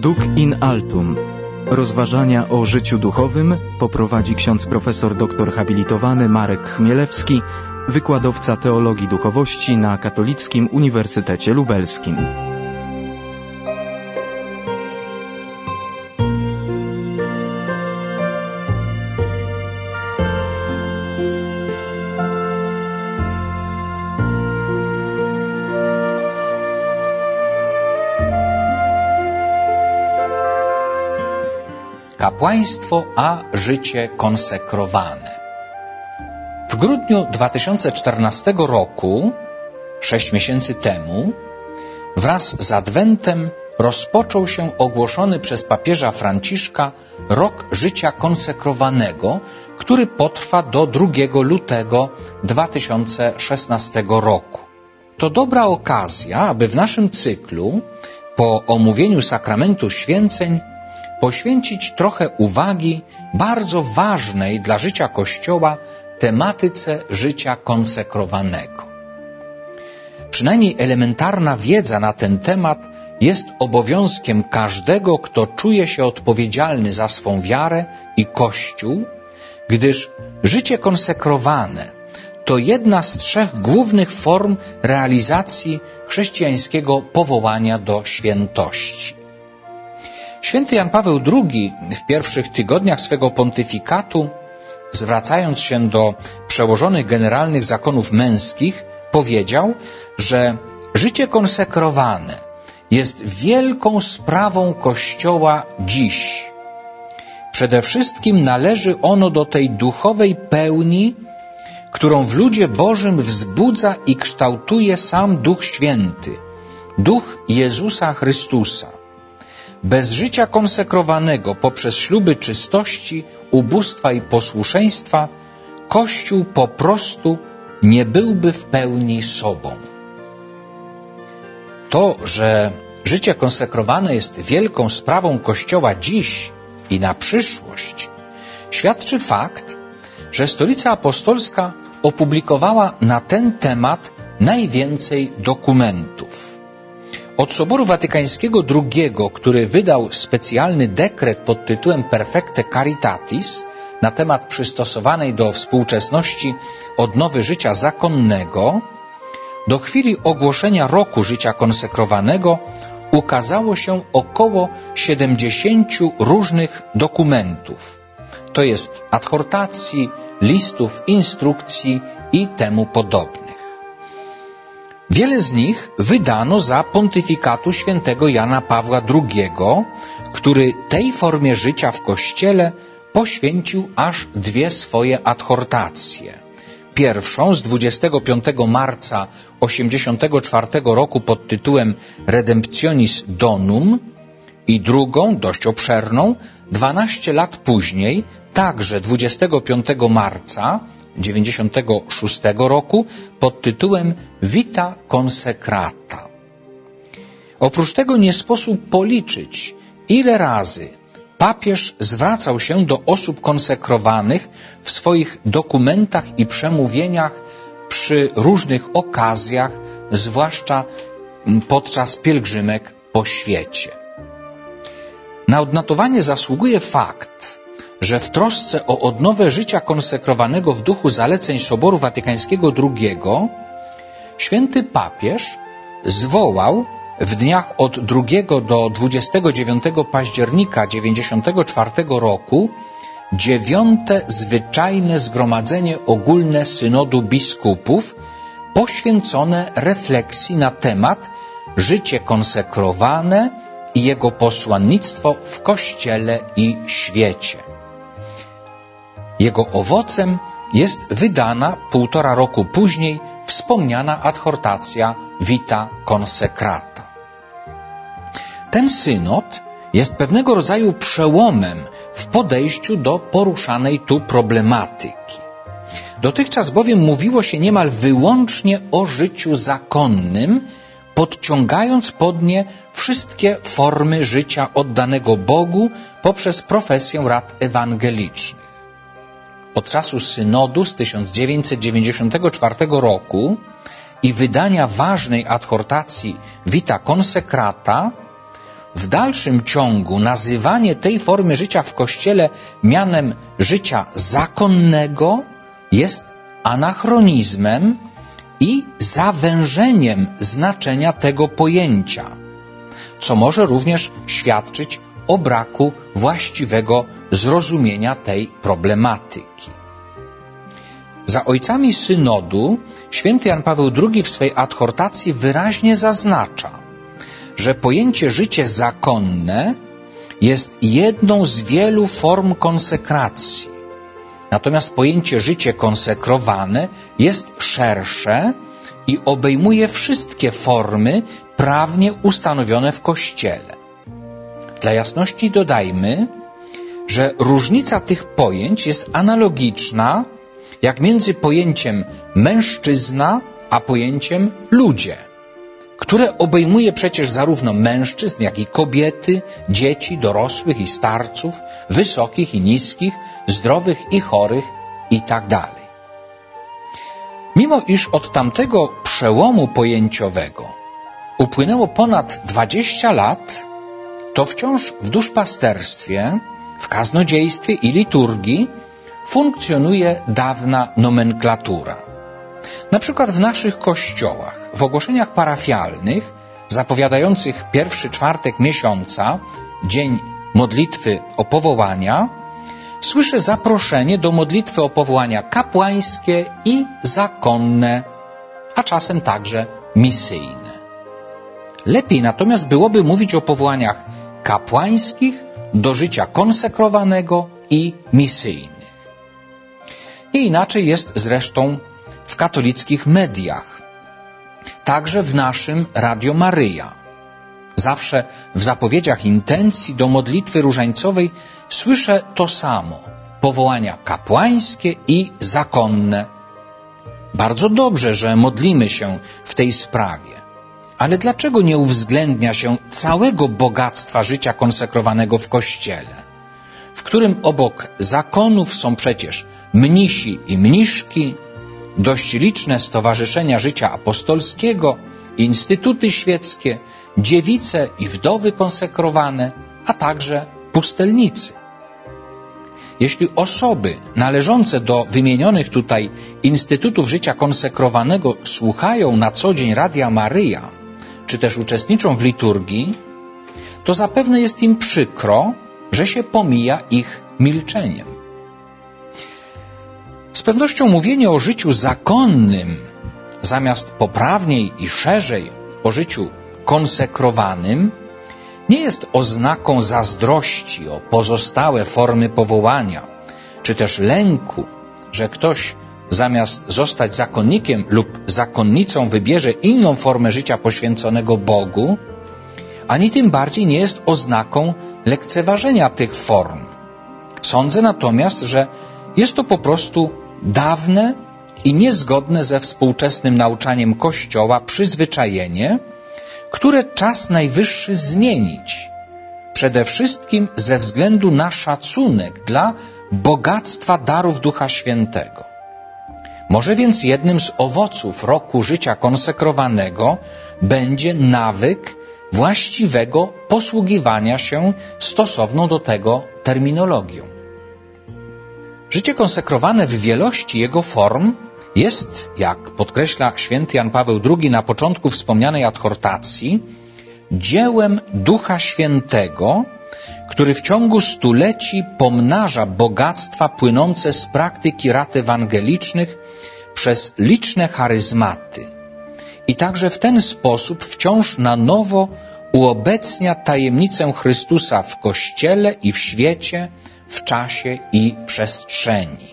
Nunc in altum. Rozważania o życiu duchowym poprowadzi ksiądz profesor doktor habilitowany Marek Chmielewski, wykładowca teologii duchowości na Katolickim Uniwersytecie Lubelskim. Kapłaństwo a życie konsekrowane. W grudniu 2014 roku, 6 miesięcy temu, wraz z Adwentem rozpoczął się ogłoszony przez papieża Franciszka rok życia konsekrowanego, który potrwa do 2 lutego 2016 roku. To dobra okazja, aby w naszym cyklu, po omówieniu sakramentu święceń, poświęcić trochę uwagi bardzo ważnej dla życia Kościoła tematyce życia konsekrowanego. Przynajmniej elementarna wiedza na ten temat jest obowiązkiem każdego, kto czuje się odpowiedzialny za swą wiarę i Kościół, gdyż życie konsekrowane to jedna z 3 głównych form realizacji chrześcijańskiego powołania do świętości. Święty Jan Paweł II w pierwszych tygodniach swego pontyfikatu, zwracając się do przełożonych generalnych zakonów męskich, powiedział, że życie konsekrowane jest wielką sprawą Kościoła dziś. Przede wszystkim należy ono do tej duchowej pełni, którą w ludzie Bożym wzbudza i kształtuje sam Duch Święty, Duch Jezusa Chrystusa. Bez życia konsekrowanego poprzez śluby czystości, ubóstwa i posłuszeństwa Kościół po prostu nie byłby w pełni sobą. To, że życie konsekrowane jest wielką sprawą Kościoła dziś i na przyszłość, świadczy fakt, że Stolica Apostolska opublikowała na ten temat najwięcej dokumentów. Od Soboru Watykańskiego II, który wydał specjalny dekret pod tytułem Perfecte Caritatis na temat przystosowanej do współczesności odnowy życia zakonnego, do chwili ogłoszenia roku życia konsekrowanego ukazało się około 70 różnych dokumentów, to jest adhortacji, listów, instrukcji i temu podobnych. Wiele z nich wydano za pontyfikatu świętego Jana Pawła II, który tej formie życia w Kościele poświęcił aż 2 swoje adhortacje. Pierwszą z 25 marca 1984 roku pod tytułem Redemptionis Donum i drugą, dość obszerną, 12 lat później, także 25 marca 1996 roku pod tytułem Vita Consecrata. Oprócz tego nie sposób policzyć, ile razy papież zwracał się do osób konsekrowanych w swoich dokumentach i przemówieniach przy różnych okazjach, zwłaszcza podczas pielgrzymek po świecie. Na odnotowanie zasługuje fakt, że w trosce o odnowę życia konsekrowanego w duchu zaleceń Soboru Watykańskiego II święty papież zwołał w dniach od 2 do 29 października 1994 roku 9. zwyczajne zgromadzenie ogólne Synodu Biskupów poświęcone refleksji na temat życie konsekrowane i jego posłannictwo w Kościele i świecie. Jego owocem jest wydana 1,5 roku później wspomniana adhortacja Vita Consecrata. Ten synod jest pewnego rodzaju przełomem w podejściu do poruszanej tu problematyki. Dotychczas bowiem mówiło się niemal wyłącznie o życiu zakonnym, podciągając pod nie wszystkie formy życia oddanego Bogu poprzez profesję rad ewangelicznych. Od czasu synodu z 1994 roku i wydania ważnej adhortacji Vita Consecrata w dalszym ciągu nazywanie tej formy życia w Kościele mianem życia zakonnego jest anachronizmem i zawężeniem znaczenia tego pojęcia, co może również świadczyć o braku właściwego zrozumienia tej problematyki. Za ojcami synodu święty Jan Paweł II w swej adhortacji wyraźnie zaznacza, że pojęcie życie zakonne jest jedną z wielu form konsekracji. Natomiast pojęcie życie konsekrowane jest szersze i obejmuje wszystkie formy prawnie ustanowione w Kościele. Dla jasności dodajmy, że różnica tych pojęć jest analogiczna jak między pojęciem mężczyzna a pojęciem ludzie, które obejmuje przecież zarówno mężczyzn, jak i kobiety, dzieci, dorosłych i starców, wysokich i niskich, zdrowych i chorych itd. Mimo iż od tamtego przełomu pojęciowego upłynęło ponad 20 lat, to wciąż w duszpasterstwie, w kaznodziejstwie i liturgii funkcjonuje dawna nomenklatura. Na przykład w naszych kościołach, w ogłoszeniach parafialnych zapowiadających pierwszy czwartek miesiąca, dzień modlitwy o powołania, słyszę zaproszenie do modlitwy o powołania kapłańskie i zakonne, a czasem także misyjne. Lepiej natomiast byłoby mówić o powołaniach kapłańskich do życia konsekrowanego i misyjnych. Nie inaczej jest zresztą w katolickich mediach, także w naszym Radio Maryja. Zawsze w zapowiedziach intencji do modlitwy różańcowej słyszę to samo: powołania kapłańskie i zakonne. Bardzo dobrze, że modlimy się w tej sprawie, ale dlaczego nie uwzględnia się całego bogactwa życia konsekrowanego w Kościele, w którym obok zakonów są przecież mnisi i mniszki, dość liczne stowarzyszenia życia apostolskiego, instytuty świeckie, dziewice i wdowy konsekrowane, a także pustelnicy. Jeśli osoby należące do wymienionych tutaj instytutów życia konsekrowanego słuchają na co dzień Radia Maryja, czy też uczestniczą w liturgii, to zapewne jest im przykro, że się pomija ich milczeniem. Z pewnością mówienie o życiu zakonnym, zamiast poprawniej i szerzej o życiu konsekrowanym, nie jest oznaką zazdrości o pozostałe formy powołania, czy też lęku, że ktoś zamiast zostać zakonnikiem lub zakonnicą wybierze inną formę życia poświęconego Bogu, ani tym bardziej nie jest oznaką lekceważenia tych form. Sądzę natomiast, że jest to po prostu dawne i niezgodne ze współczesnym nauczaniem Kościoła przyzwyczajenie, które czas najwyższy zmienić, przede wszystkim ze względu na szacunek dla bogactwa darów Ducha Świętego. Może więc jednym z owoców roku życia konsekrowanego będzie nawyk właściwego posługiwania się stosowną do tego terminologią. Życie konsekrowane w wielości jego form jest, jak podkreśla święty Jan Paweł II na początku wspomnianej adhortacji, dziełem Ducha Świętego, który w ciągu stuleci pomnaża bogactwa płynące z praktyki rat ewangelicznych przez liczne charyzmaty i także w ten sposób wciąż na nowo uobecnia tajemnicę Chrystusa w Kościele i w świecie, w czasie i przestrzeni.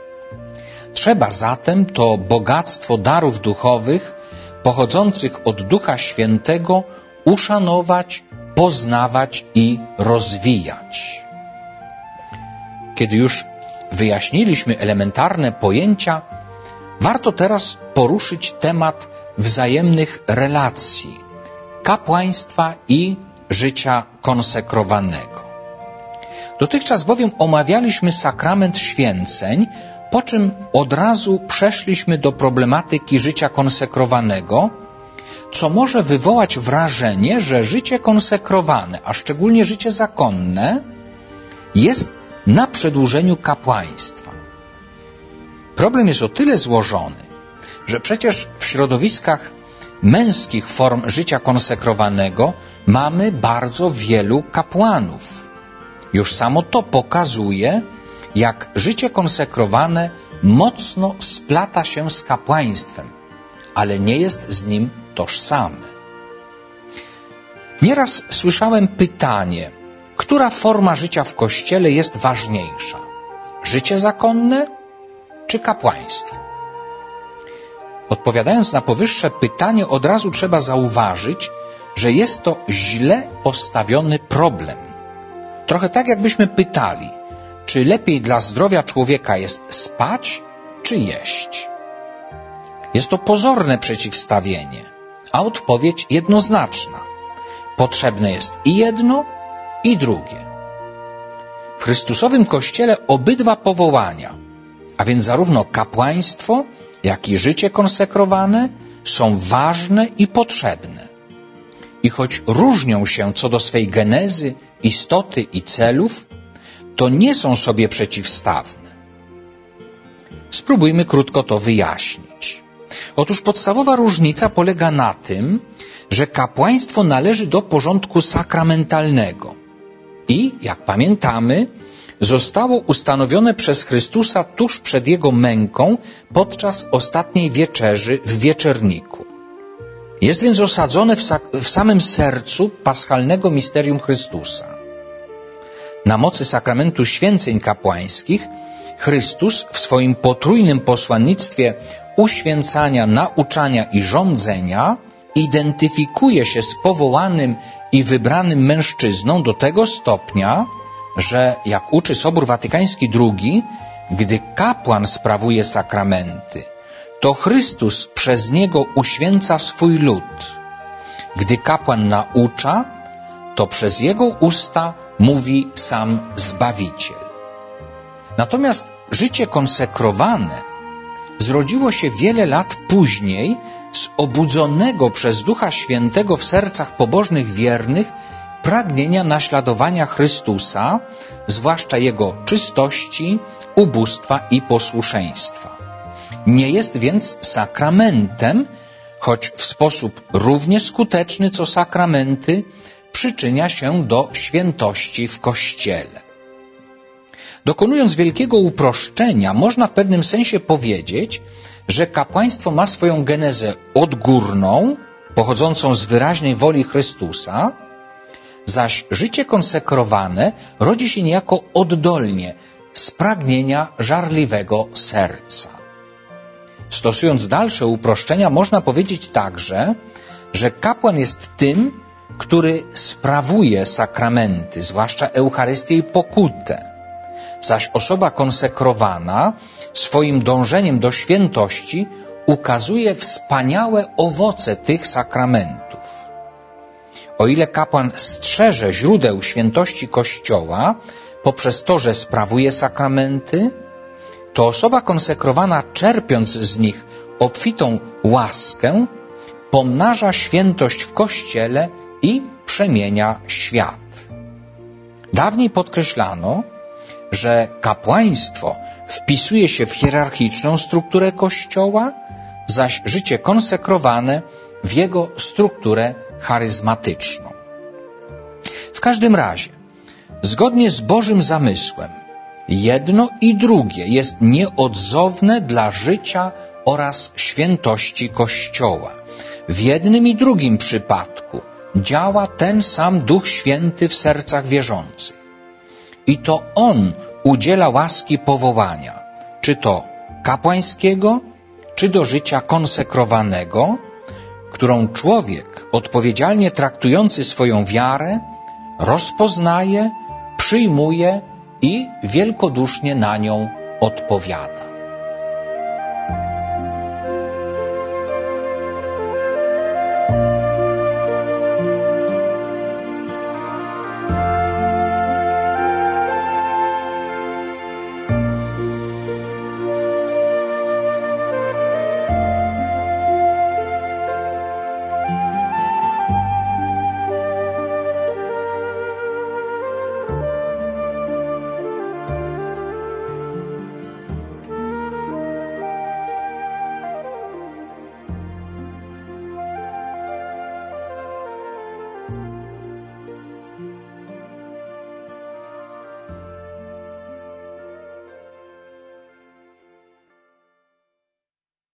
Trzeba zatem to bogactwo darów duchowych pochodzących od Ducha Świętego uszanować, poznawać i rozwijać. Kiedy już wyjaśniliśmy elementarne pojęcia, warto teraz poruszyć temat wzajemnych relacji, kapłaństwa i życia konsekrowanego. Dotychczas bowiem omawialiśmy sakrament święceń, po czym od razu przeszliśmy do problematyki życia konsekrowanego co może wywołać wrażenie, że życie konsekrowane, a szczególnie życie zakonne, jest na przedłużeniu kapłaństwa. Problem jest o tyle złożony, że przecież w środowiskach męskich form życia konsekrowanego mamy bardzo wielu kapłanów. Już samo to pokazuje, jak życie konsekrowane mocno splata się z kapłaństwem, ale nie jest z nim tożsame. Nieraz słyszałem pytanie, która forma życia w Kościele jest ważniejsza? Życie zakonne czy kapłaństwo? Odpowiadając na powyższe pytanie, od razu trzeba zauważyć, że jest to źle postawiony problem. Trochę tak, jakbyśmy pytali, czy lepiej dla zdrowia człowieka jest spać, czy jeść? Jest to pozorne przeciwstawienie, a odpowiedź jednoznaczna. Potrzebne jest i jedno, i drugie. W Chrystusowym Kościele obydwa powołania, a więc zarówno kapłaństwo, jak i życie konsekrowane, są ważne i potrzebne. I choć różnią się co do swej genezy, istoty i celów, to nie są sobie przeciwstawne. Spróbujmy krótko to wyjaśnić. Otóż podstawowa różnica polega na tym, że kapłaństwo należy do porządku sakramentalnego i, jak pamiętamy, zostało ustanowione przez Chrystusa tuż przed Jego męką podczas ostatniej wieczerzy w wieczerniku. Jest więc osadzone w samym sercu paschalnego misterium Chrystusa. Na mocy sakramentu święceń kapłańskich Chrystus w swoim potrójnym posłannictwie uświęcania, nauczania i rządzenia identyfikuje się z powołanym i wybranym mężczyzną do tego stopnia, że, jak uczy Sobór Watykański II, gdy kapłan sprawuje sakramenty, to Chrystus przez niego uświęca swój lud. Gdy kapłan naucza, to przez jego usta mówi sam Zbawiciel. Natomiast życie konsekrowane zrodziło się wiele lat później z obudzonego przez Ducha Świętego w sercach pobożnych wiernych pragnienia naśladowania Chrystusa, zwłaszcza Jego czystości, ubóstwa i posłuszeństwa. Nie jest więc sakramentem, choć w sposób równie skuteczny co sakramenty przyczynia się do świętości w Kościele. Dokonując wielkiego uproszczenia, można w pewnym sensie powiedzieć, że kapłaństwo ma swoją genezę odgórną, pochodzącą z wyraźnej woli Chrystusa, zaś życie konsekrowane rodzi się niejako oddolnie, z pragnienia żarliwego serca. Stosując dalsze uproszczenia, można powiedzieć także, że kapłan jest tym, który sprawuje sakramenty, zwłaszcza Eucharystię i pokutę, zaś osoba konsekrowana swoim dążeniem do świętości ukazuje wspaniałe owoce tych sakramentów. O ile kapłan strzeże źródeł świętości Kościoła poprzez to, że sprawuje sakramenty, to osoba konsekrowana, czerpiąc z nich obfitą łaskę, pomnaża świętość w Kościele i przemienia świat. Dawniej podkreślano, że kapłaństwo wpisuje się w hierarchiczną strukturę Kościoła, zaś życie konsekrowane w jego strukturę charyzmatyczną. W każdym razie, zgodnie z Bożym zamysłem, jedno i drugie jest nieodzowne dla życia oraz świętości Kościoła. W jednym i drugim przypadku działa ten sam Duch Święty w sercach wierzących. I to On udziela łaski powołania, czy to kapłańskiego, czy do życia konsekrowanego, którą człowiek odpowiedzialnie traktujący swoją wiarę rozpoznaje, przyjmuje i wielkodusznie na nią odpowiada.